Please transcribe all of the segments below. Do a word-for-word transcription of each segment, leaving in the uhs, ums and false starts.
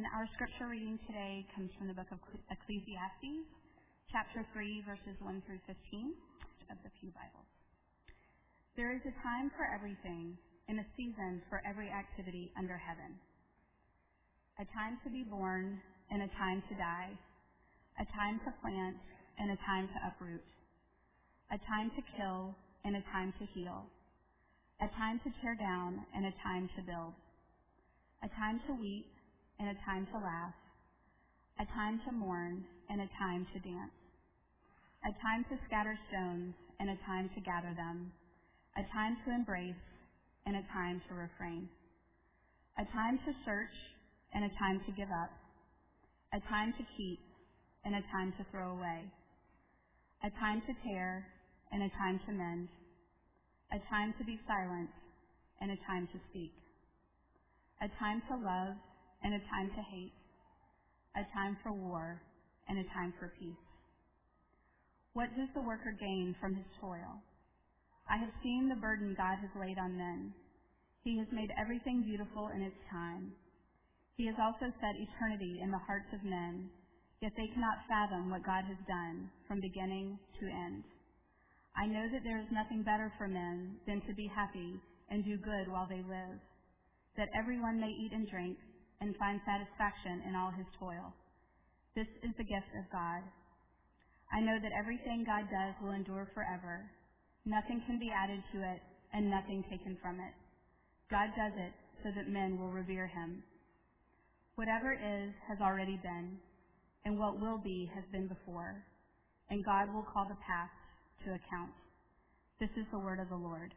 And our scripture reading today comes from the book of Ecclesiastes, chapter three, verses one through fifteen of the Pew Bible. There is a time for everything and a season for every activity under heaven. A time to be born and a time to die. A time to plant and a time to uproot. A time to kill and a time to heal. A time to tear down and a time to build. A time to weep and a time to laugh. A time to mourn and a time to dance. A time to scatter stones and a time to gather them. A time to embrace and a time to refrain. A time to search and a time to give up. A time to keep and a time to throw away. A time to tear and a time to mend. A time to be silent and a time to speak. A time to love and a time to hate. A time for war and a time for peace. What does the worker gain from his toil? I have seen the burden God has laid on men. He has made everything beautiful in its time. He has also set eternity in the hearts of men, yet they cannot fathom what God has done from beginning to end. I know that there is nothing better for men than to be happy and do good while they live, that everyone may eat and drink and find satisfaction in all his toil. This is the gift of God. I know that everything God does will endure forever. Nothing can be added to it and nothing taken from it. God does it so that men will revere him. Whatever is has already been, and what will be has been before, and God will call the past to account. This is the word of the Lord.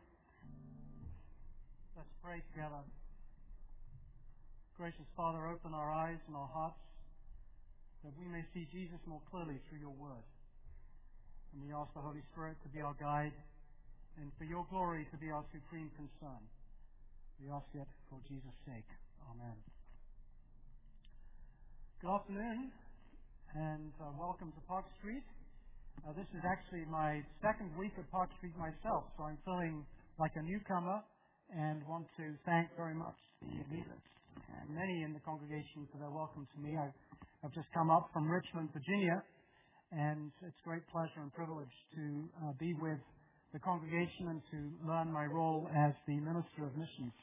Let's pray together. Gracious Father, open our eyes and our hearts that we may see Jesus more clearly through your word. And we ask the Holy Spirit to be our guide and for your glory to be our supreme concern. We ask it for Jesus' sake. Amen. Good afternoon and uh, welcome to Park Street. Uh, this is actually my second week at Park Street myself, so I'm feeling like a newcomer and want to thank very much the leaders and many in the congregation for their welcome to me. I've, I've just come up from Richmond, Virginia, and it's a great pleasure and privilege to uh, be with the congregation and to learn my role as the Minister of Missions.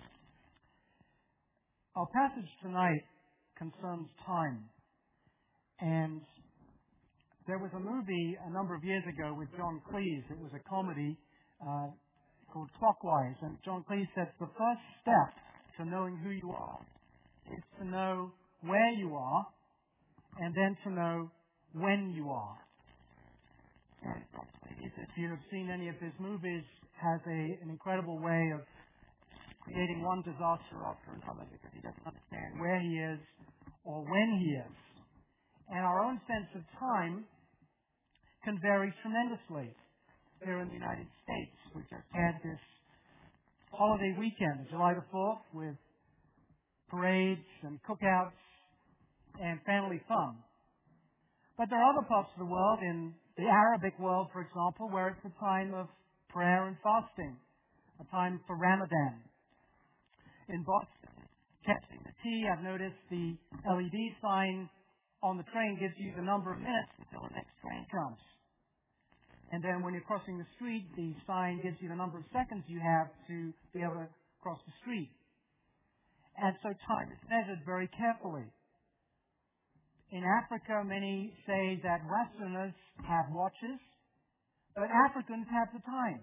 Our passage tonight concerns time, and there was a movie a number of years ago with John Cleese. It was a comedy uh, called Clockwise, and John Cleese says the first step to knowing who you are is to know where you are and then to know when you are. And if you have seen any of his movies, has a, an incredible way of creating one disaster after another because he doesn't understand where he is or when he is. And our own sense of time can vary tremendously. Here in the United States, we just had this holiday weekend, July the fourth, with parades and cookouts and family fun. But there are other parts of the world, in the Arabic world, for example, where it's a time of prayer and fasting, a time for Ramadan. In Boston, catching the T, I've noticed the L E D sign on the train gives you the number of minutes until the next train comes. And then when you're crossing the street, the sign gives you the number of seconds you have to be able to cross the street. And so time is measured very carefully. In Africa, many say that Westerners have watches, but Africans have the time.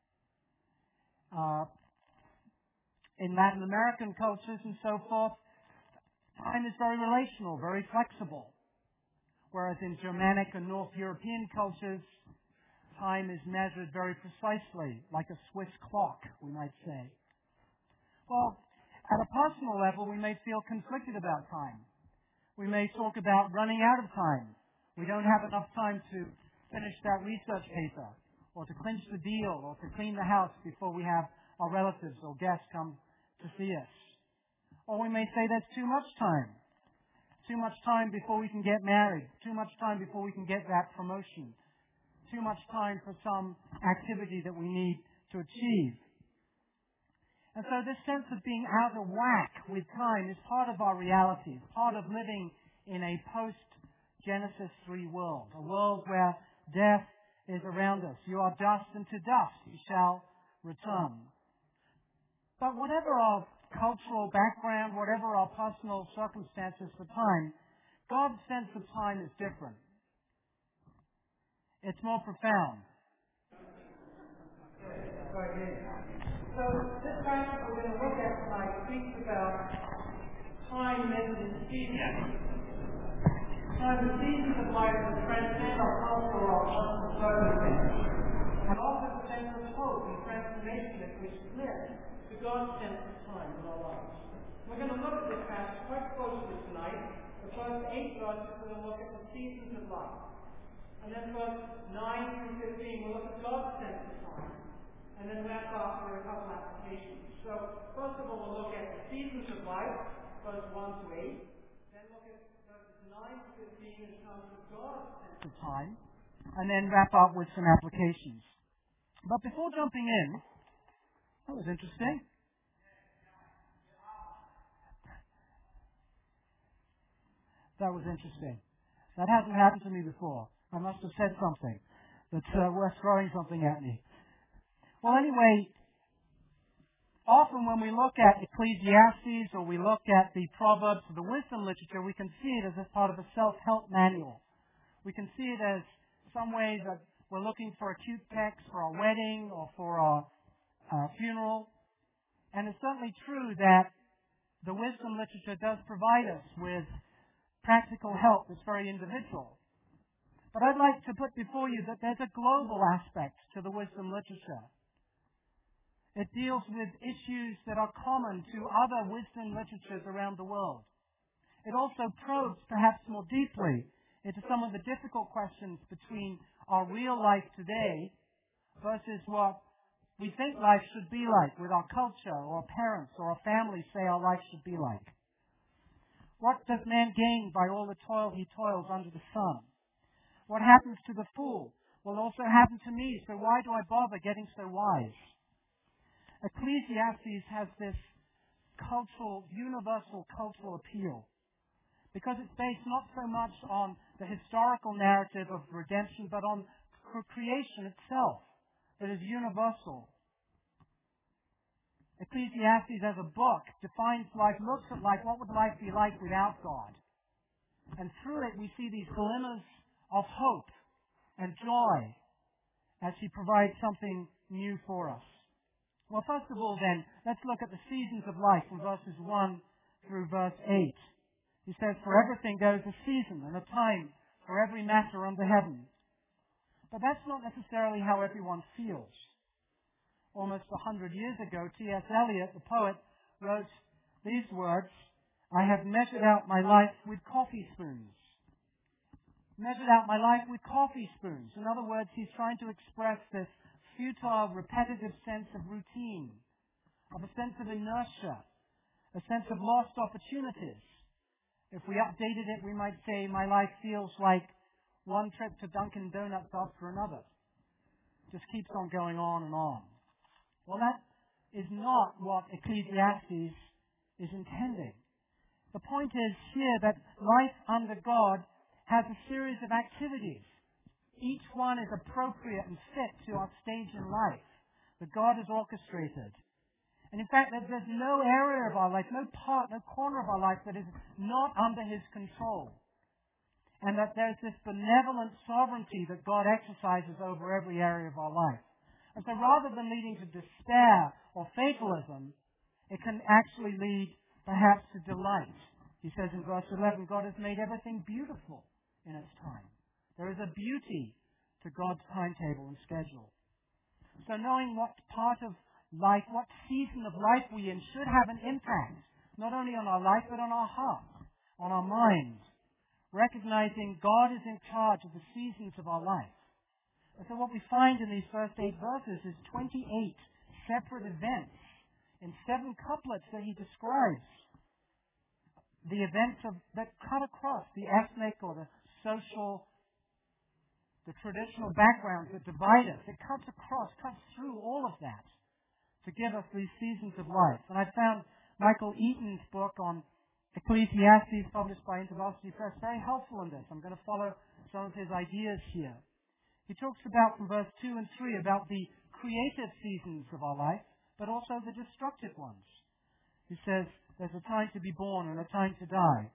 Uh, in Latin American cultures and so forth, time is very relational, very flexible. Whereas in Germanic and North European cultures, time is measured very precisely, like a Swiss clock, we might say. Well, at a personal level, we may feel conflicted about time. We may talk about running out of time. We don't have enough time to finish that research paper, or to clinch the deal, or to clean the house before we have our relatives or guests come to see us. Or we may say that's too much time. Too much time before we can get married. Too much time before we can get that promotion. Too much time for some activity that we need to achieve. And so this sense of being out of whack with time is part of our reality, part of living in a post-Genesis three world, a world where death is around us. You are dust, and to dust you shall return. But whatever our cultural background, whatever our personal circumstances for time, God's sense of time is different. It's more profound. So this passage we're going to look at tonight speaks about time measured in seasons. Time, the seasons of life that transcend our cultural or personal circumstances, and also the sense of hope and transformation that which live to God's sense of time in our lives. We're going to look at this passage quite closely tonight. The first eight verses we're going to look at the seasons of life. And then verse nine through fifteen we'll look at God's sense of time. And then wrap up with a couple applications. So, first of all, we'll look at the seasons of life, verse one to eight. Then look at verses nine to fifteen in terms of God's sense of time. And then wrap up with some applications. But before jumping in, that was interesting. That was interesting. That hasn't happened to me before. I must have said something that's uh, worth throwing something at me. Well, anyway, often when we look at Ecclesiastes or we look at the Proverbs or the wisdom literature, we can see it as a part of a self-help manual. We can see it as some way that we're looking for a cute text for our wedding or for our uh, funeral. And it's certainly true that the wisdom literature does provide us with practical help that's very individual. But I'd like to put before you that there's a global aspect to the wisdom literature. It deals with issues that are common to other wisdom literatures around the world. It also probes perhaps more deeply into some of the difficult questions between our real life today versus what we think life should be like with our culture or our parents or our families say our life should be like. What does man gain by all the toil he toils under the sun? What happens to the fool will also happen to me, so why do I bother getting so wise? Ecclesiastes has this cultural, universal cultural appeal because it's based not so much on the historical narrative of redemption, but on creation itself that is universal. Ecclesiastes as a book defines life, looks at life, what would life be like without God? And through it we see these glimmers of hope and joy as He provides something new for us. Well, first of all then, let's look at the seasons of life from verses one through verse eight. He says, for everything there is a season and a time for every matter under heaven. But that's not necessarily how everyone feels. Almost a hundred years ago, T S Eliot, the poet, wrote these words, I have measured out my life with coffee spoons. Measured out my life with coffee spoons. In other words, he's trying to express this futile, repetitive sense of routine, of a sense of inertia, a sense of lost opportunities. If we updated it, we might say, my life feels like one trip to Dunkin' Donuts after another. Just keeps on going on and on. Well, that is not what Ecclesiastes is intending. The point is here that life under God has a series of activities. Each one is appropriate and fit to our stage in life that God has orchestrated. And in fact, there's no area of our life, no part, no corner of our life that is not under His control. And that there's this benevolent sovereignty that God exercises over every area of our life. And so rather than leading to despair or fatalism, it can actually lead perhaps to delight. He says in verse eleven, God has made everything beautiful in its time. There is a beauty to God's timetable and schedule. So knowing what part of life, what season of life we're in should have an impact, not only on our life, but on our heart, on our minds. Recognizing God is in charge of the seasons of our life. And so what we find in these first eight verses is twenty-eight separate events in seven couplets that he describes. The events of, that cut across the ethnic or the social, the traditional backgrounds that divide us. It cuts across, cuts through all of that to give us these seasons of life. And I found Michael Eaton's book on Ecclesiastes, published by InterVarsity Press, very helpful in this. I'm going to follow some of his ideas here. He talks about, from verse two and three, about the creative seasons of our life, but also the destructive ones. He says, there's a time to be born and a time to die.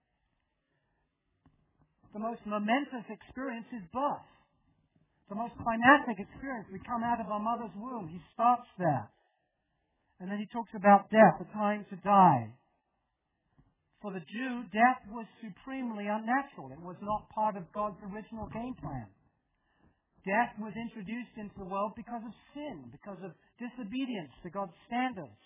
The most momentous experience is birth. The most climatic experience. We come out of our mother's womb. He starts there. And then he talks about death, a time to die. For the Jew, death was supremely unnatural. It was not part of God's original game plan. Death was introduced into the world because of sin, because of disobedience to God's standards.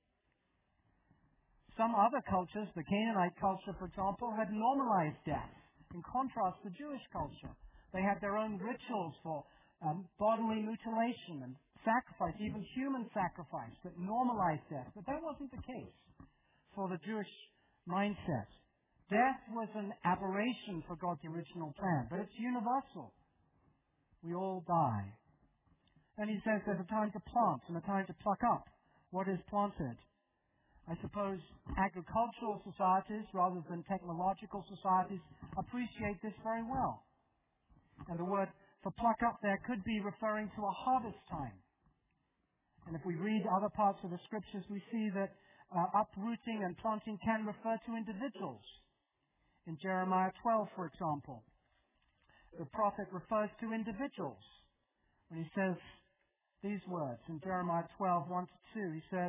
Some other cultures, the Canaanite culture, for example, had normalized death, in contrast to Jewish culture. They had their own rituals for um, bodily mutilation and sacrifice, even human sacrifice, that normalized death. But that wasn't the case for the Jewish mindset. Death was an aberration for God's original plan, but it's universal. We all die. And he says there's a time to plant and a time to pluck up what is planted. I suppose agricultural societies, rather than technological societies, appreciate this very well. And the word for pluck up there could be referring to a harvest time. And if we read other parts of the scriptures, we see that uh, uprooting and planting can refer to individuals. In Jeremiah twelve, for example, the prophet refers to individuals when he says these words. In Jeremiah twelve, one to two, he says,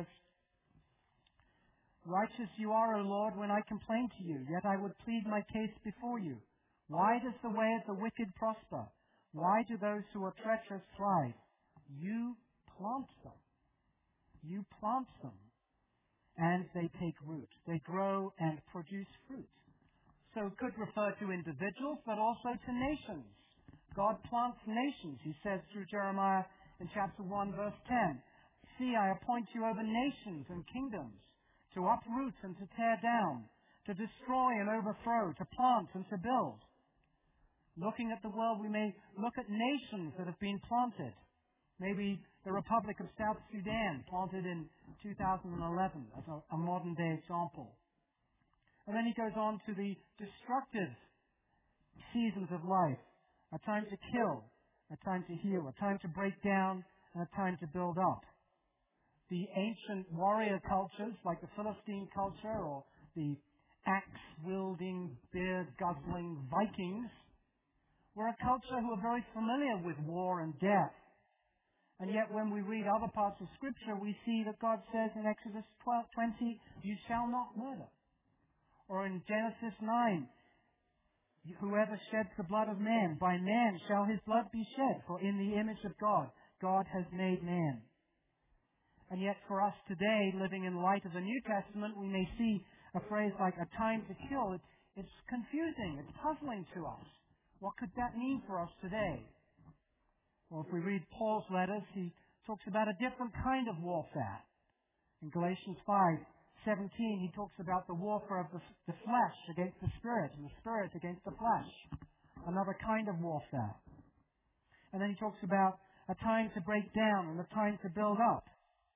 "Righteous you are, O Lord, when I complain to you, yet I would plead my case before you. Why does the way of the wicked prosper? Why do those who are treacherous thrive? You plant them. You plant them, and they take root. They grow and produce fruit." So it could refer to individuals, but also to nations. God plants nations. He says through Jeremiah in chapter one, verse ten, "See, I appoint you over nations and kingdoms, to uproot and to tear down, to destroy and overthrow, to plant and to build." Looking at the world, we may look at nations that have been planted. Maybe the Republic of South Sudan, planted in two thousand eleven, as a, a modern-day example. And then he goes on to the destructive seasons of life. A time to kill, a time to heal, a time to break down, and a time to build up. The ancient warrior cultures, like the Philistine culture or the axe-wielding, beard-guzzling Vikings, were a culture who were very familiar with war and death. And yet when we read other parts of Scripture, we see that God says in Exodus twelve twenty, "You shall not murder." Or in Genesis nine, "Whoever sheds the blood of man, by man shall his blood be shed, for in the image of God, God has made man." And yet for us today, living in light of the New Testament, we may see a phrase like "a time to kill." It, it's confusing. It's puzzling to us. What could that mean for us today? Well, if we read Paul's letters, he talks about a different kind of warfare. In Galatians five seventeen, he talks about the warfare of the, the flesh against the spirit, and the spirit against the flesh. Another kind of warfare. And then he talks about a time to break down and a time to build up.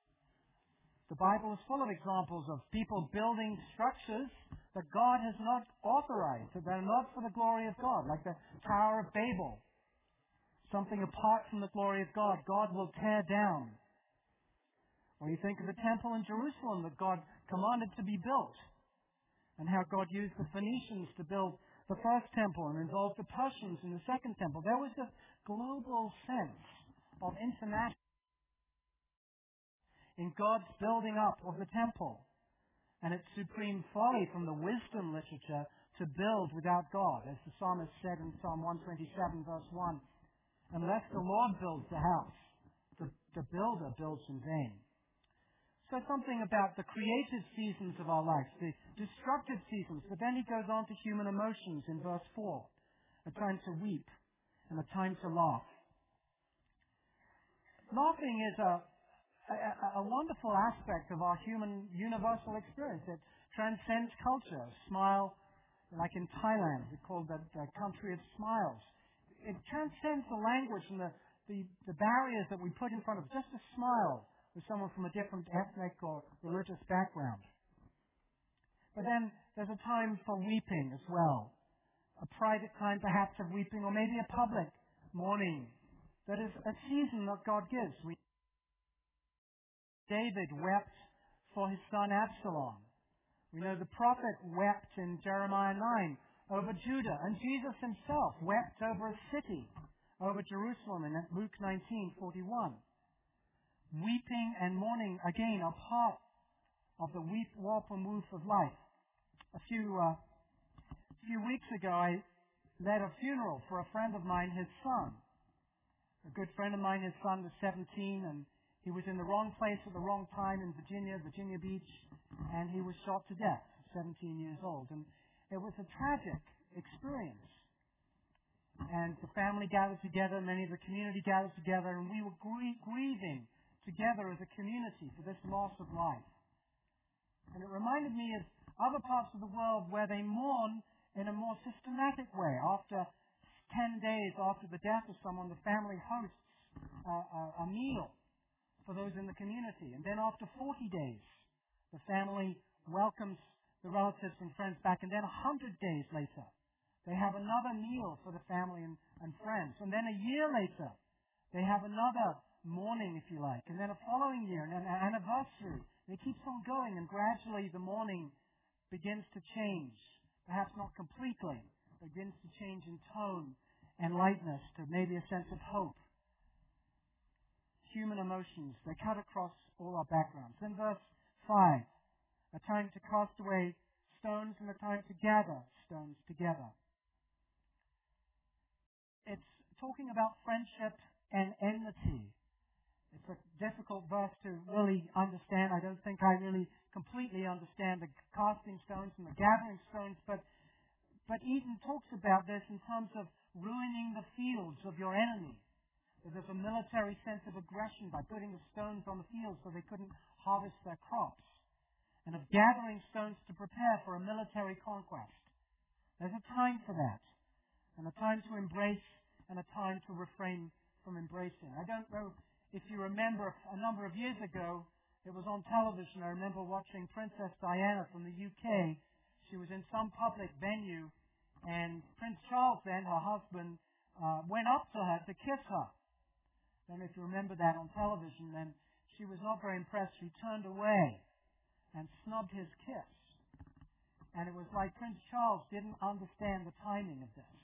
The Bible is full of examples of people building structures that God has not authorized, that are not for the glory of God, like the Tower of Babel. Something apart from the glory of God, God will tear down. Or you think of the temple in Jerusalem that God commanded to be built, and how God used the Phoenicians to build the first temple and involved the Persians in the second temple. There was a global sense of international in God's building up of the temple, and its supreme folly from the wisdom literature to build without God, as the psalmist said in Psalm one twenty-seven, verse one, "Unless the Lord builds the house, the, the builder builds in vain." So something about the creative seasons of our life, the destructive seasons, but then he goes on to human emotions in verse four, a time to weep and a time to laugh. Laughing is a, a, a wonderful aspect of our human universal experience. It transcends culture. A smile, like in Thailand, we call that the country of smiles. It transcends the language and the, the, the barriers that we put in front of just a smile with someone from a different ethnic or religious background. But then there's a time for weeping as well. A private time perhaps of weeping, or maybe a public mourning. That is a season that God gives. We, David wept for his son Absalom. We know the prophet wept in Jeremiah nine over Judah, and Jesus himself wept over a city, over Jerusalem in Luke nineteen forty-one. Weeping and mourning, again, are part of the weep, warp, and woof of life. A few, uh, a few weeks ago, I led a funeral for a friend of mine, his son. A good friend of mine, his son was seventeen, and he was in the wrong place at the wrong time in Virginia, Virginia Beach, and he was shot to death, seventeen years old. And it was a tragic experience. And the family gathered together, many of the community gathered together, and we were grie- grieving together as a community for this loss of life. And it reminded me of other parts of the world where they mourn in a more systematic way. After ten days after the death of someone, the family hosts a, a, a meal for those in the community. And then after forty days, the family welcomes the relatives and friends back. And then one hundred days later, they have another meal for the family and, and friends. And then a year later, they have another mourning, if you like. And then a following year, and an anniversary. It keeps on going, and gradually the mourning begins to change. Perhaps not completely, but begins to change in tone and lightness to maybe a sense of hope. Human emotions, they cut across all our backgrounds. Then verse five, a time to cast away stones and a time to gather stones together. It's talking about friendship and enmity. It's a difficult verse to really understand. I don't think I really completely understand the casting stones and the gathering stones, but but Eden talks about this in terms of ruining the fields of your enemy. There's a military sense of aggression by putting the stones on the fields so they couldn't harvest their crops, and of gathering stones to prepare for a military conquest. There's a time for that, and a time to embrace and a time to refrain from embracing. I don't know if you remember, a number of years ago, it was on television. I remember watching Princess Diana from the U K. She was in some public venue, and Prince Charles then, her husband, uh, went up to her to kiss her. Then if you remember that on television, then she was not very impressed. She turned away and snubbed his kiss. And it was like Prince Charles didn't understand the timing of this.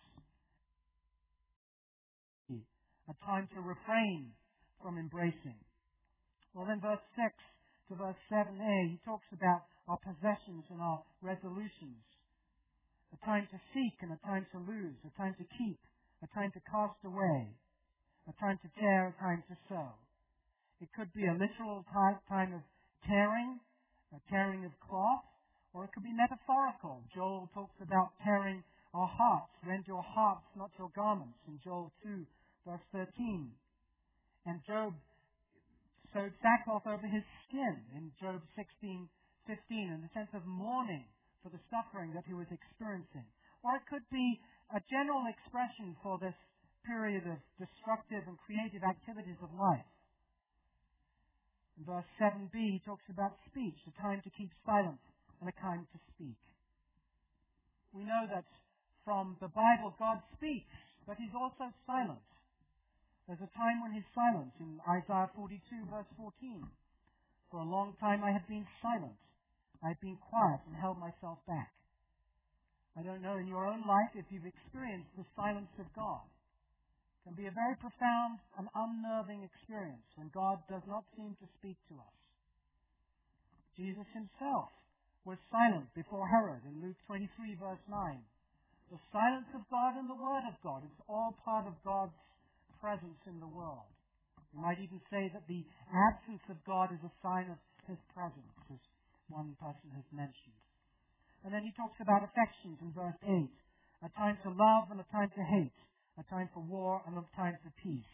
A time to refrain from embracing. Well, then verse six to verse seven a, he talks about our possessions and our resolutions. A time to seek and a time to lose, a time to keep, a time to cast away, a time to tear, a time to sow. It could be a literal time of tearing, a tearing of cloth, or it could be metaphorical. Joel talks about tearing our hearts. Rend your hearts, not your garments, in Joel two, verse thirteen. And Job sewed sackcloth over his skin in Job sixteen fifteen, in the sense of mourning for the suffering that he was experiencing. Or it could be a general expression for this period of destructive and creative activities of life. In verse seven b, he talks about speech, a time to keep silent and a time to speak. We know that from the Bible God speaks, but he's also silent. There's a time when he's silent in Isaiah forty-two, verse fourteen. For a long time I have been silent. I've been quiet and held myself back. I don't know in your own life if you've experienced the silence of God. It can be a very profound and unnerving experience when God does not seem to speak to us. Jesus himself was silent before Herod in Luke twenty-three, verse nine. The silence of God and the Word of God is all part of God's presence in the world. We might even say that the absence of God is a sign of his presence, as one person has mentioned. And then he talks about affections in verse eight. A time to love and a time to hate. A time for war and a time for peace.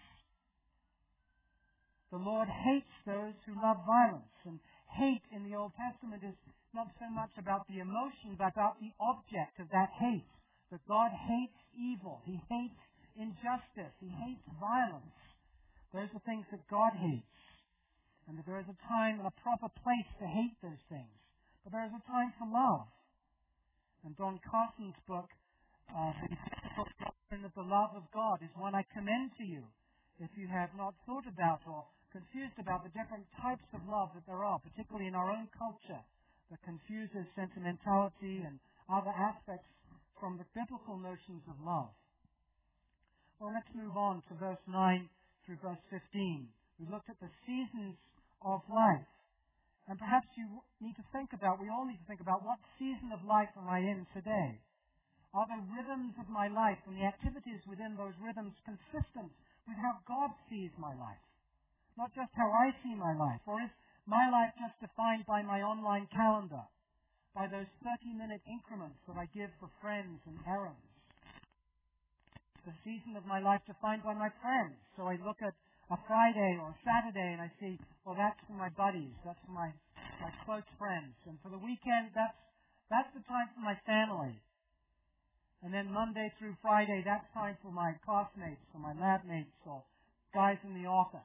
The Lord hates those who love violence. And hate in the Old Testament is not so much about the emotion, but about the object of that hate. That God hates evil. He hates injustice. He hates violence. Those are things that God hates. and that there is a time and a proper place to hate those things. But there is a time for love. And Don Carson's book, uh, The Difficult Doctrine of the Love of God, is one I commend to you if you have not thought about or confused about the different types of love that there are, particularly in our own culture, that confuses sentimentality and other aspects from the biblical notions of love. Well, let's move on to verse nine through verse fifteen. We've looked at the seasons of life. And perhaps you need to think about, we all need to think about, what season of life am I in today? Are the rhythms of my life and the activities within those rhythms consistent with how God sees my life? Not just how I see my life. Or is my life just defined by my online calendar, by those thirty-minute increments that I give for friends and errands? The season of my life defined by my friends. So I look at a Friday or a Saturday and I see, well, that's for my buddies, that's for my, my close friends. And for the weekend, that's, that's the time for my family. And then Monday through Friday, that's time for my classmates or my lab mates or guys in the office.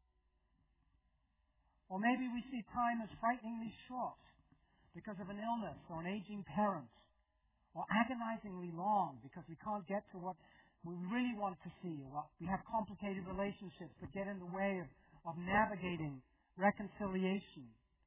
Or maybe we see time as frighteningly short because of an illness or an aging parent, or agonizingly long because we can't get to what we really want to see, or we have complicated relationships that get in the way of, of navigating reconciliation.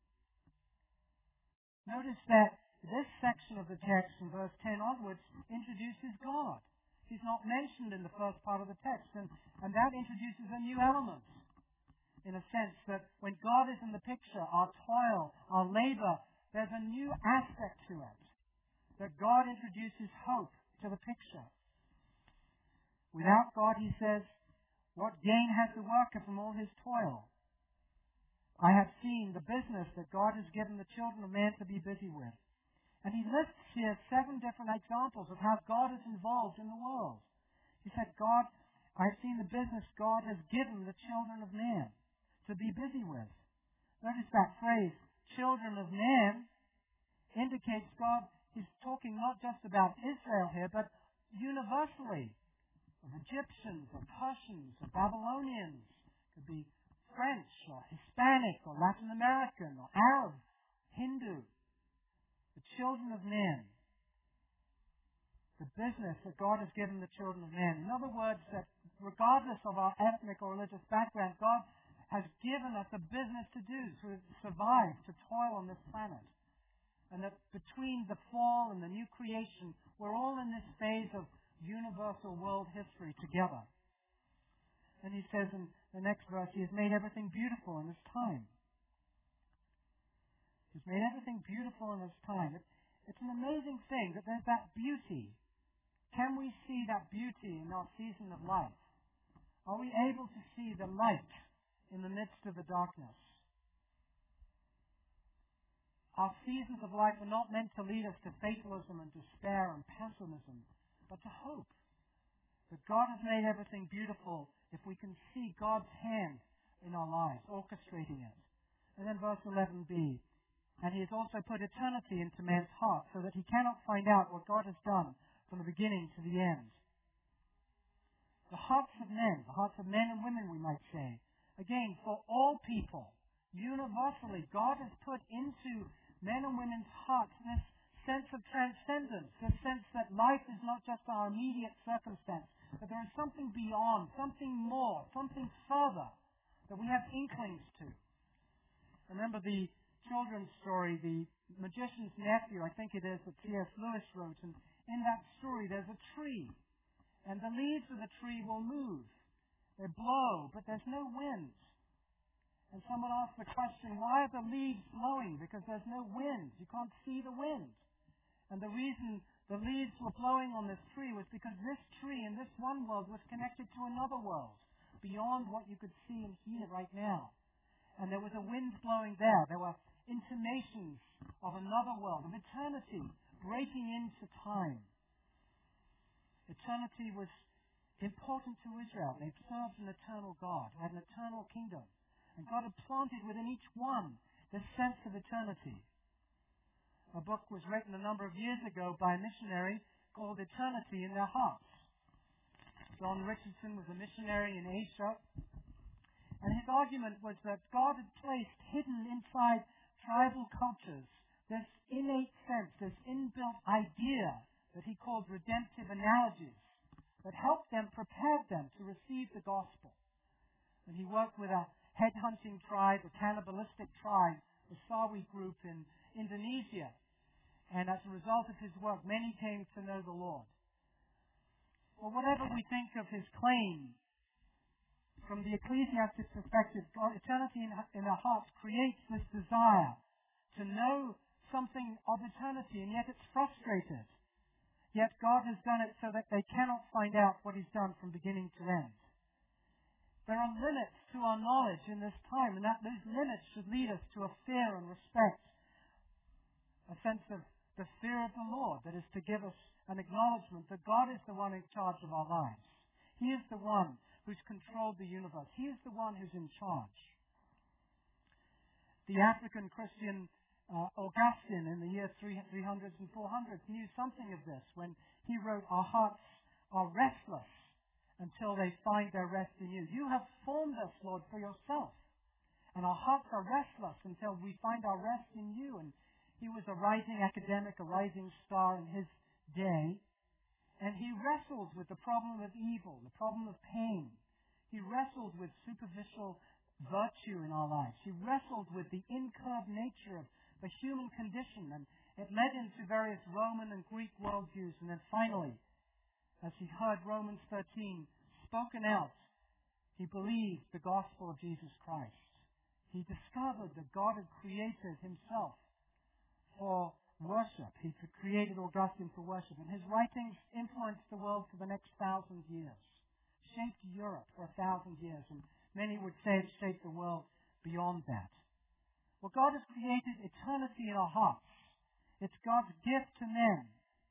Notice that this section of the text from verse ten onwards introduces God. He's not mentioned in the first part of the text, and, and that introduces a new element. In a sense that when God is in the picture, our toil, our labor, there's a new aspect to it. That God introduces hope to the picture. Without God, he says, what gain has the worker from all his toil? I have seen the business that God has given the children of man to be busy with. And he lists here seven different examples of how God is involved in the world. He said, God, I have seen the business God has given the children of man to be busy with. Notice that phrase, children of man, indicates God is talking not just about Israel here, but universally. Of Egyptians, or Persians, or Babylonians. It could be French, or Hispanic, or Latin American, or Arab, Hindu. The children of men. The business that God has given the children of men. In other words, that regardless of our ethnic or religious background, God has given us a business to do, to survive, to toil on this planet. And that between the fall and the new creation, we're all in this phase of universal world history together. And he says in the next verse, he has made everything beautiful in his time. He's made everything beautiful in his time. It, it's an amazing thing that there's that beauty. Can we see that beauty in our season of life? Are we able to see the light in the midst of the darkness? Our seasons of life are not meant to lead us to fatalism and despair and pessimism, but to hope that God has made everything beautiful if we can see God's hand in our lives, orchestrating it. And then verse eleven b, and he has also put eternity into man's heart so that he cannot find out what God has done from the beginning to the end. The hearts of men, the hearts of men and women, we might say, again, for all people, universally, God has put into men and women's hearts this sense of transcendence, this sense that life is not just our immediate circumstance, but there is something beyond, something more, something further that we have inklings to. Remember the children's story, The Magician's Nephew, I think it is, that C S Lewis wrote, and in that story there's a tree, and the leaves of the tree will move. They blow, but there's no wind. And someone asked the question, why are the leaves blowing? Because there's no wind. You can't see the wind. And the reason the leaves were blowing on this tree was because this tree in this one world was connected to another world, beyond what you could see and hear right now. And there was a wind blowing there. There were intimations of another world, of eternity, breaking into time. Eternity was important to Israel. They served an eternal God, who had an eternal kingdom. And God had planted within each one this sense of eternity. A book was written a number of years ago by a missionary called Eternity in Their Hearts. John Richardson was a missionary in Asia, And his argument was that God had placed hidden inside tribal cultures this innate sense, this inbuilt idea that he called redemptive analogies that helped them, prepared them to receive the gospel. And he worked with a headhunting tribe, a cannibalistic tribe, the Sawi group in Indonesia. And as a result of his work, many came to know the Lord. Well, whatever we think of his claim, from the ecclesiastic perspective, God, eternity in, in our hearts creates this desire to know something of eternity, and yet it's frustrated. Yet God has done it so that they cannot find out what he's done from beginning to end. There are limits to our knowledge in this time, and that those limits should lead us to a fear and respect, a sense of the fear of the Lord that is to give us an acknowledgement that God is the one in charge of our lives. He is the one who's controlled the universe. He is the one who's in charge. The African Christian uh, Augustine in the year three hundreds and four hundreds knew something of this when he wrote, "Our hearts are restless until they find their rest in you. You have formed us, Lord, for yourself. And our hearts are restless until we find our rest in you." And he was a rising academic, a rising star in his day. And he wrestled with the problem of evil, the problem of pain. He wrestled with superficial virtue in our lives. He wrestled with the incurred nature of the human condition. And it led him to various Roman and Greek worldviews. And then finally, as he heard Romans thirteen spoken out, he believed the gospel of Jesus Christ. He discovered that God had created himself for worship. He had created Augustine for worship. And his writings influenced the world for the next thousand years, shaped Europe for a thousand years, and many would say it shaped the world beyond that. Well, God has created eternity in our hearts. It's God's gift to men.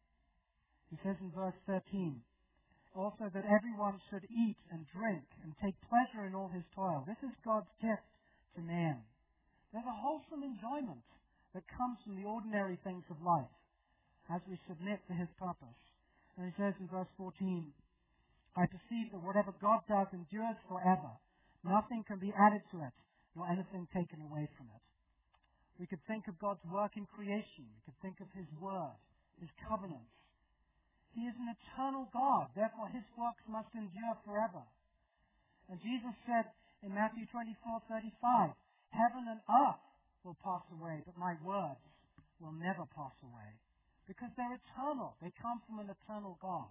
He says in verse thirteen, also that everyone should eat and drink and take pleasure in all his toil. This is God's gift to man. There's a wholesome enjoyment that comes from the ordinary things of life as we submit to his purpose. And he says in verse fourteen, I perceive that whatever God does endures forever. Nothing can be added to it, nor anything taken away from it. We could think of God's work in creation. We could think of his word, his covenants. He is an eternal God. Therefore, his works must endure forever. And Jesus said in Matthew twenty-four thirty-five, heaven and earth will pass away, but my words will never pass away. Because they're eternal. They come from an eternal God.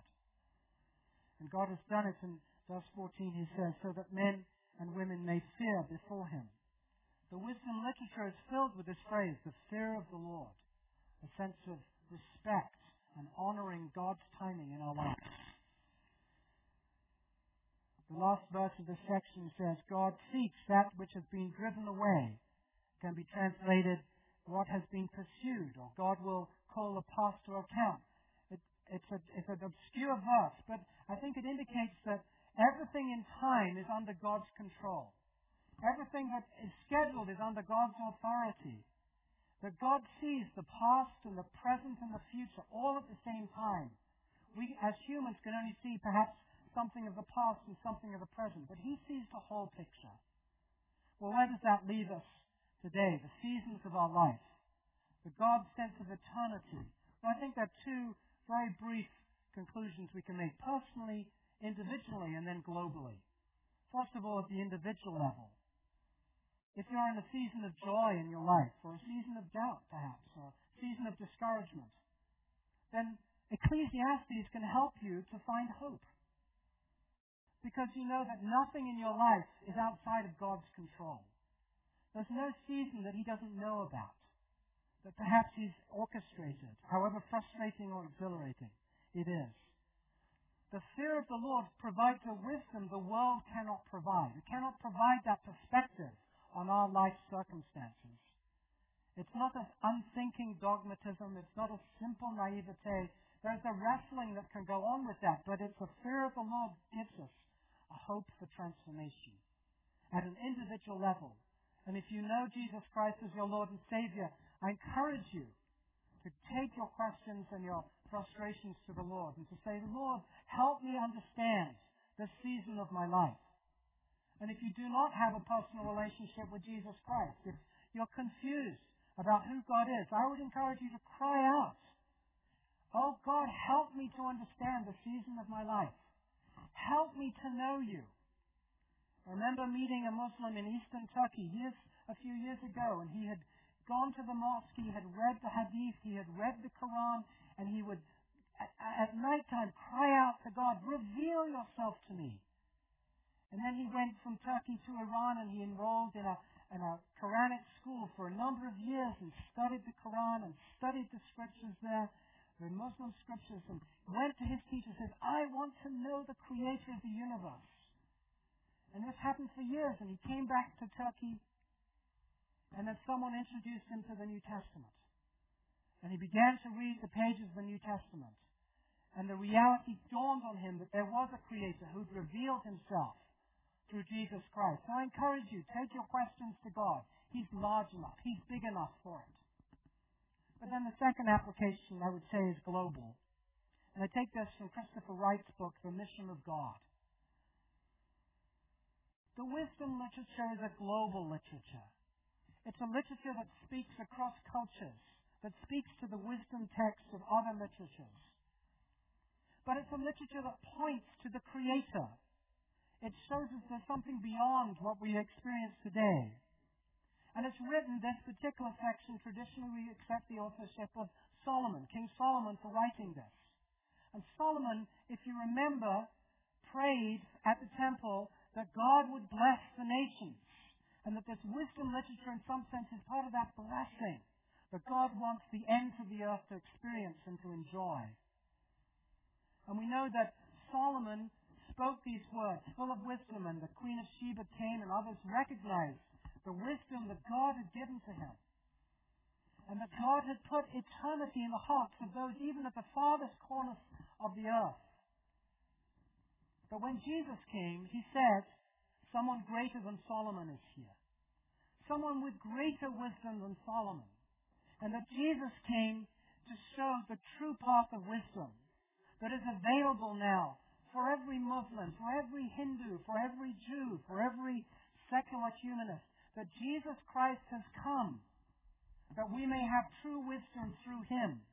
And God has done it in verse fourteen, he says, so that men and women may fear before him. The wisdom literature is filled with this phrase, the fear of the Lord, a sense of respect and honoring God's timing in our lives. The last verse of this section says, God seeks that which has been driven away. Can be translated, what has been pursued, or God will call the past to account. It, it's, a, it's an obscure verse, but I think it indicates that everything in time is under God's control. Everything that is scheduled is under God's authority. That God sees the past and the present and the future all at the same time. We, as humans, can only see perhaps something of the past and something of the present, but he sees the whole picture. Well, where does that leave us today? The seasons of our life. The God's sense of eternity. Well, I think there are two very brief conclusions we can make, personally, individually, and then globally. First of all, at the individual level. If you're in a season of joy in your life, or a season of doubt, perhaps, or a season of discouragement, then Ecclesiastes can help you to find hope. Because you know that nothing in your life is outside of God's control. There's no season that he doesn't know about, that perhaps he's orchestrated, however frustrating or exhilarating it is. The fear of the Lord provides a wisdom the world cannot provide. It cannot provide that perspective on our life circumstances. It's not an unthinking dogmatism. It's not a simple naivete. There's a wrestling that can go on with that, but it's the fear of the Lord gives us a hope for transformation at an individual level. And if you know Jesus Christ as your Lord and Savior, I encourage you to take your questions and your frustrations to the Lord and to say, Lord, help me understand this season of my life. And if you do not have a personal relationship with Jesus Christ, if you're confused about who God is, I would encourage you to cry out, "Oh God, help me to understand the season of my life. Help me to know you." I remember meeting a Muslim in eastern Turkey years, a few years ago, and he had gone to the mosque, he had read the Hadith, he had read the Quran, and he would, at, at night time, cry out to God, "Reveal yourself to me." And then he went from Turkey to Iran, and he enrolled in a, in a Quranic school for a number of years and studied the Quran and studied the scriptures there, the Muslim scriptures, and went to his teacher and said, "I want to know the creator of the universe." And this happened for years, and he came back to Turkey, and then someone introduced him to the New Testament. And he began to read the pages of the New Testament. And the reality dawned on him that there was a creator who'd revealed himself through Jesus Christ. So I encourage you, take your questions to God. He's large enough. He's big enough for it. But then the second application, I would say, is global. And I take this from Christopher Wright's book, The Mission of God. The wisdom literature is a global literature. It's a literature that speaks across cultures, that speaks to the wisdom texts of other literatures. But it's a literature that points to the Creator. It shows us there's something beyond what we experience today. And it's written, this particular section, traditionally we accept the authorship of Solomon, King Solomon, for writing this. And Solomon, if you remember, prayed at the temple that God would bless the nations. And that this wisdom literature, in some sense, is part of that blessing that God wants the ends of the earth to experience and to enjoy. And we know that Solomon spoke these words full of wisdom, and the Queen of Sheba came, and others recognized the wisdom that God had given to him. And that God had put eternity in the hearts of those even at the farthest corners of the earth. But when Jesus came, he said, someone greater than Solomon is here. Someone with greater wisdom than Solomon. And that Jesus came to show the true path of wisdom that is available now for every Muslim, for every Hindu, for every Jew, for every secular humanist. That Jesus Christ has come that we may have true wisdom through Him.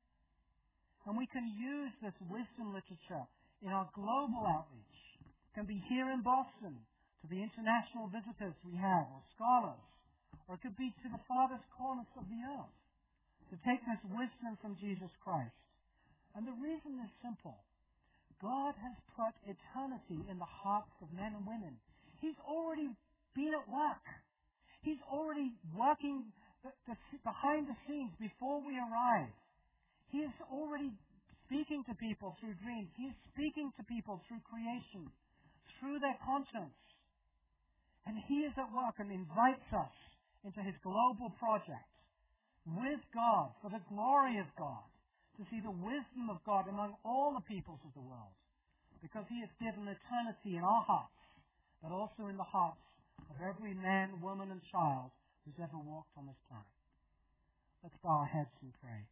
And we can use this wisdom literature in our global outreach. It can be here in Boston, to the international visitors we have, or scholars, or it could be to the farthest corners of the earth, to take this wisdom from Jesus Christ. And the reason is simple. God has put eternity in the hearts of men and women. He's already been at work. He's already working the, the, behind the scenes before we arrive. He is already speaking to people through dreams. He is speaking to people through creation, through their conscience. And He is at work and invites us into His global project with God, for the glory of God, to see the wisdom of God among all the peoples of the world. Because He has given eternity in our hearts, but also in the hearts of every man, woman, and child who's ever walked on this planet. Let's bow our heads and pray.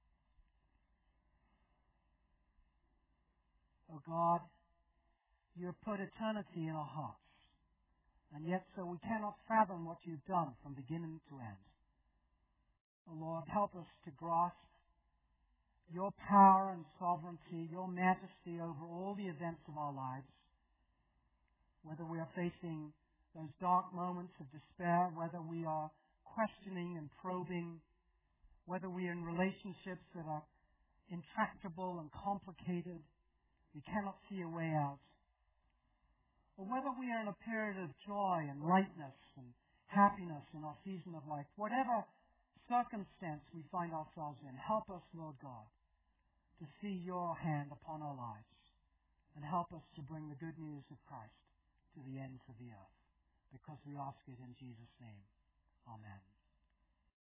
Oh God, You have put eternity in our hearts. And yet so we cannot fathom what You've done from beginning to end. Oh Lord, help us to grasp Your power and sovereignty, Your majesty over all the events of our lives. Whether we are facing those dark moments of despair, whether we are questioning and probing, whether we are in relationships that are intractable and complicated, we cannot see a way out. Or whether we are in a period of joy and lightness and happiness in our season of life, whatever circumstance we find ourselves in, help us, Lord God, to see Your hand upon our lives, and help us to bring the good news of Christ to the ends of the earth, because we ask it in Jesus' name. Amen.